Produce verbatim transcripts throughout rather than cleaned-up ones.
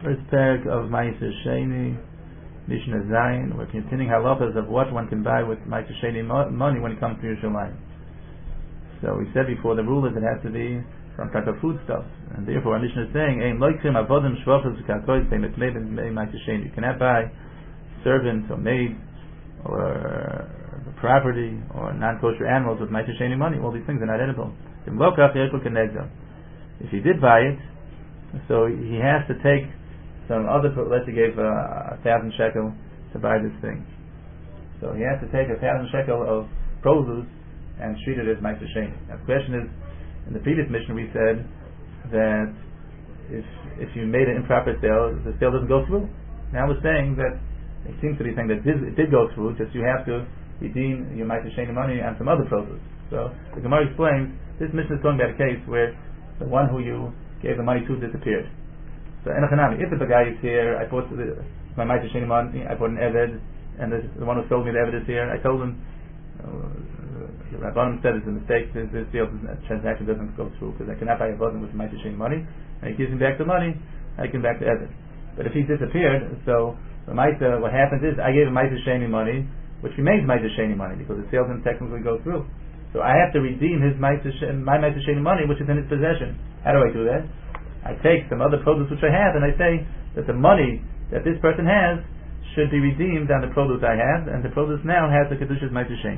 First parak of Ma'aser Sheni, Mishnah Zayin. We're continuing halachas of what one can buy with Ma'aser Sheni money when it comes to Yerushalayim. So we said before, the rule is it has to be some type of foodstuff, and therefore our Mishnah is saying, "Ein loikim avodim shvachos v'kakois b'mitmei Ma'aser Sheni." You cannot buy servants or maids or property or non-kosher animals with Ma'aser Sheni money. All these things are not edible. If he did buy it, so he has to take some other, let's say he gave a, a thousand shekel to buy this thing. So he has to take a thousand shekel of produce and treat it as Ma'aser Sheni. Now the question is, in the previous mission we said that if if you made an improper sale, the sale doesn't go through. Now we're saying that it seems to be saying that it did, it did go through, just you have to redeem your Ma'aser Sheni money and some other produce. So the Gemara explains, this mission is talking about a case where the one who you gave the money to disappeared. So enochanami, if the guy is here, I bought the, my Ma'aser Sheni money, I bought an Eved, and this, the one who sold me the Eved is here, I told him, uh, the Rabbanim said it's a mistake, this, this deal, this transaction doesn't go through, because I cannot buy a Eved with Ma'aser Sheni money, and he gives me back the money, I give him back the Eved. But if he disappeared, so the Ma'aser, what happens is, I gave him Ma'aser Sheni money, which remains Ma'aser Sheni money, because the sale didn't technically go through. So I have to redeem his Ma'aser, my Ma'aser Sheni money, which is in his possession. How do I do that? I take some other produce which I have, and I say that the money that this person has should be redeemed on the produce I have, and the produce now has the Kedushas Ma'aser Sheni.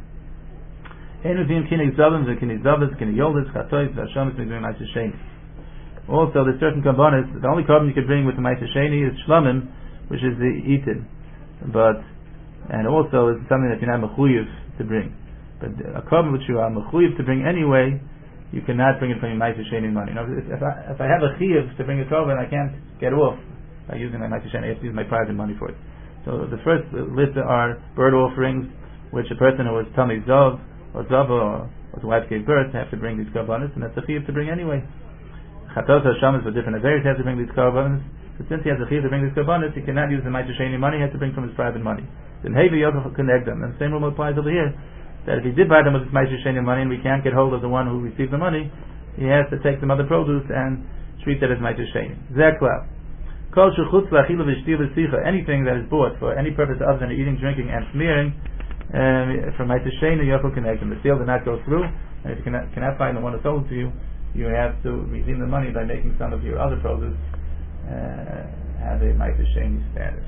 Also, there's certain kabbanis. The only carbon you could bring with the Ma'aser Sheni is shlamim, which is the eaten, but and also it's something that you're not mechuyev to bring. But a carbon which you are mechuyev to bring anyway, you cannot bring it from your Ma'aser Sheni money. You know, if, if, I, if I have a chiyuv to bring a carbon, I can't get off by using my Ma'aser Sheni. I have to use my private money for it. So the first list are bird offerings, which a person who was tummy zav or zava or whose wife gave birth have to bring these carbonates, and that's a chiyuv to bring anyway. Chatos Hashem is for different affairs, he has to bring these carbonates. But since he has a chiyuv to bring these carbonates, he cannot use the Ma'aser Sheni money, he has to bring from his private money. Then Hevi Yosef connect them. And the same rule applies over here, that if he did buy them with his Ma'aser Sheni money and we can't get hold of the one who received the money, he has to take some other produce and treat that as Ma'aser Sheni. Zekla. Kol shechutz la'achilu v'shtir v'sicha, anything that is bought for any purpose other than eating, drinking, and smearing, um, from Ma'aser Sheni, Yosef connect them. The sale did not go through, and if you cannot, cannot find the one who sold to you, you have to redeem the money by making some of your other produce uh, have a Ma'aser Sheni status.